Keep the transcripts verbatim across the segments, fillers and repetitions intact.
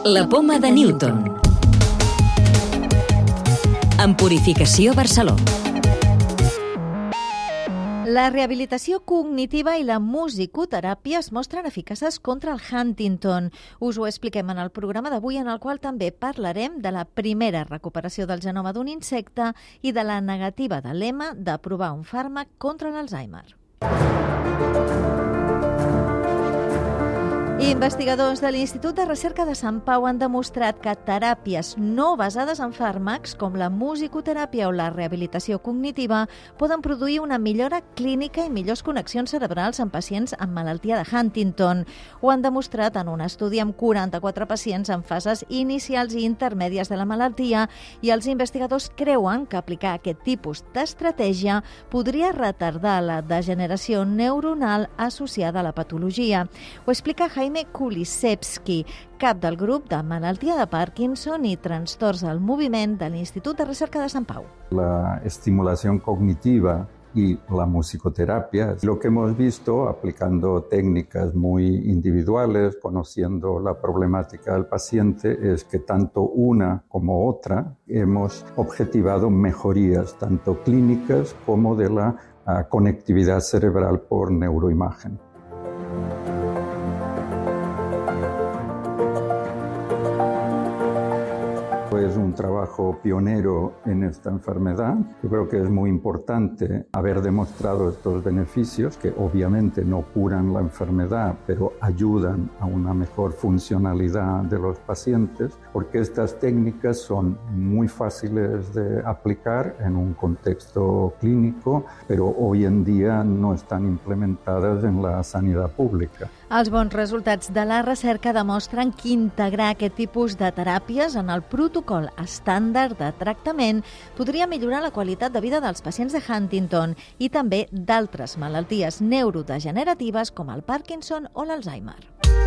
La poma de Newton. En Purificació Barceló. La rehabilitació cognitiva i la musicoteràpia es mostren eficaces contra el Huntington. Us ho expliquem en el programa d'avui, en el qual també parlarem de la primera recuperació del genoma d'un insecte i de la negativa de l'E M A d'aprovar un fàrmac contra l'Alzheimer. Investigadors de l'Institut de Recerca de Sant Pau han demostrat que teràpies no basades en fàrmacs, com la musicoteràpia o la rehabilitació cognitiva, poden produir una millora clínica i millors connexions cerebrals en pacients amb malaltia de Huntington. Ho han demostrat en un estudi amb quaranta-quatre pacients en fases inicials i intermèdies de la malaltia, i els investigadors creuen que aplicar aquest tipus d'estratègia podria retardar la degeneració neuronal associada a la patologia. Ho explica Jaime Kulisevsky, cap del grup de malaltia de Parkinson y trastorns del moviment de l'Institut de Recerca de Sant Pau. La estimulación cognitiva y la musicoterapia, lo que hemos visto aplicando técnicas muy individuales, conociendo la problemática del paciente, es que tanto una como otra hemos objetivado mejorías tanto clínicas como de la uh, conectividad cerebral por neuroimagen. Es un trabajo pionero en esta enfermedad. Yo creo que es muy importante haber demostrado estos beneficios, que obviamente no curan la enfermedad, pero ayudan a una mejor funcionalidad de los pacientes, porque estas técnicas son muy fáciles de aplicar en un contexto clínico, pero hoy en día no están implementadas en la sanidad pública. Els bons resultats de la recerca demostren que integrar aquest tipus de teràpies en el protocol estàndard de tractament podria millorar la qualitat de vida dels pacients de Huntington i també d'altres malalties neurodegeneratives com el Parkinson o l'Alzheimer.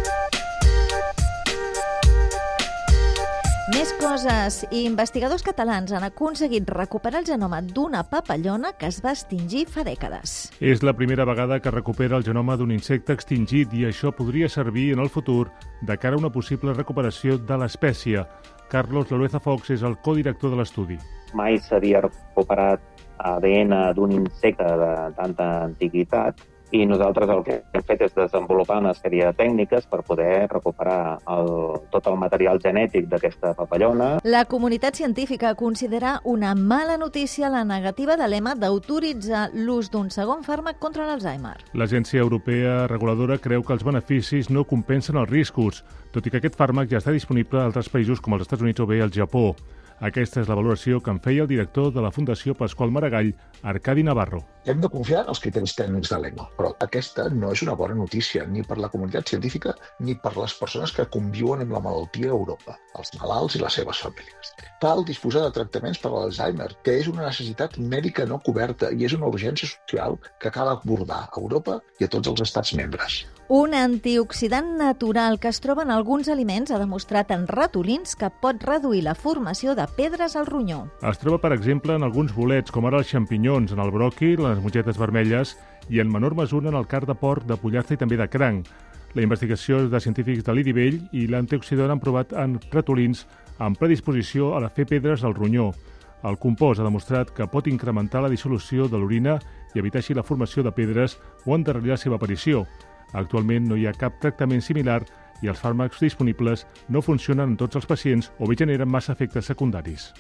Més coses. Investigadors catalans han aconseguit recuperar el genoma d'una papallona que es va extingir fa dècades. És la primera vegada que recupera el genoma d'un insecte extingit i això podria servir en el futur de cara a una possible recuperació de l'espècie. Carlos Lalueza Fox és el codirector de l'estudi. Mai s'havia recuperat A D N d'un insecte de tanta antiguitat i nosaltres el que hem fet és desenvolupar una sèrie de tècniques per poder recuperar el, tot el material genètic d'aquesta papallona. La comunitat científica considera una mala notícia la negativa de l'E M A d'autoritzar l'ús d'un segon fàrmac contra l'Alzheimer. L'Agència Europea Reguladora creu que els beneficis no compensen els riscos, tot i que aquest fàrmac ja està disponible a altres països com els Estats Units o bé el Japó. Aquesta és la valoració que en feia el director de la Fundació Pasqual Maragall, Arcadi Navarro. Hem de confiar en els criteris tècnics de l'E M A, però aquesta no és una bona notícia ni per la comunitat científica ni per les persones que conviuen amb la malaltia a Europa, els malalts i les seves famílies. Cal disposar de tractaments per a l'Alzheimer, que és una necessitat mèdica no coberta i és una urgència social que cal abordar a Europa i a tots els estats membres. Un antioxidant natural que es troba en alguns aliments ha demostrat en ratolins que pot reduir la formació de pedres al ronyó. Es troba, per exemple, en alguns bolets, com ara els xampinyons, en el broqui, les mongetes vermelles i en menor mesura en el card de porc, de pollastre i també de cranc. La investigació de científics de l'I D I Vell i l'antioxidant han provat en ratolins amb predisposició a la fer pedres al ronyó. El compost ha demostrat que pot incrementar la dissolució de l'orina i evitar així la formació de pedres o endarrerir la seva aparició. Actualment no hi ha cap tractament similar i els fàrmacs disponibles no funcionen en tots els pacients o bé generen massa efectes secundaris.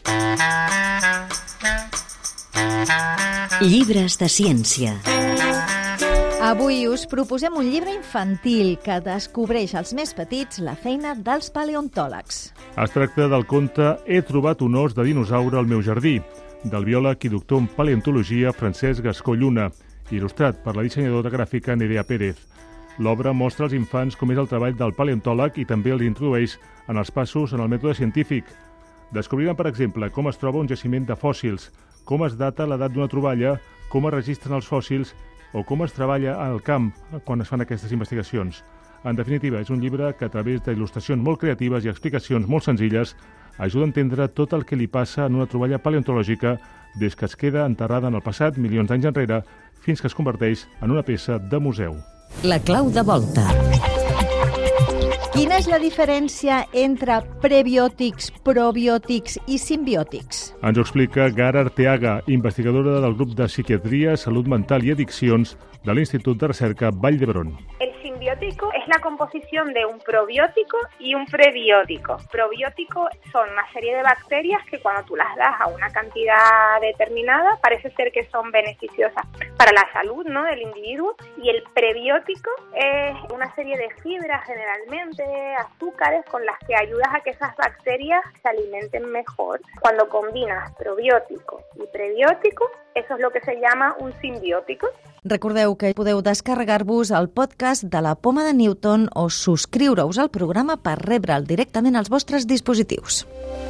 Llibres de ciència. Avui us proposem un llibre infantil que descobreix als més petits la feina dels paleontòlegs. Es tracta del conte He trobat un os de dinosaure al meu jardí, del biòleg i doctor en paleontologia Francesc Gascó Lluna, il·lustrat per la dissenyadora gràfica Nerea Pérez. L'obra mostra als infants com és el treball del paleontòleg i també els introdueix en els passos en el mètode científic. Descobriran, per exemple, com es troba un jaciment de fòssils, com es data l'edat d'una troballa, com es registren els fòssils o com es treballa al camp quan es fan aquestes investigacions. En definitiva, és un llibre que a través d'il·lustracions molt creatives i explicacions molt senzilles ajuda a entendre tot el que li passa en una troballa paleontològica des que es queda enterrada en el passat milions d'anys enrere fins que es converteix en una peça de museu. La clau de volta. Quina és la diferència entre prebiòtics, probiòtics i simbiòtics? Ens ho explica Gara Arteaga, investigadora del grup de psiquiatria, salut mental i addiccions de l'Institut de Recerca Vall d'Hebron. El simbiótico es la composición de un probiótico y un prebiótico. Probiótico son una serie de bacterias que cuando tú las das a una cantidad determinada parece ser que son beneficiosas para la salud, ¿no?, del individuo. Y el prebiótico es una serie de fibras, generalmente azúcares, con las que ayudas a que esas bacterias se alimenten mejor. Cuando combinas probiótico y prebiótico, eso es lo que se llama un simbiótico. Recordeu que podeu descarregar-vos el podcast de la Poma de Newton o subscriure-us al programa per rebre'l directament als vostres dispositius.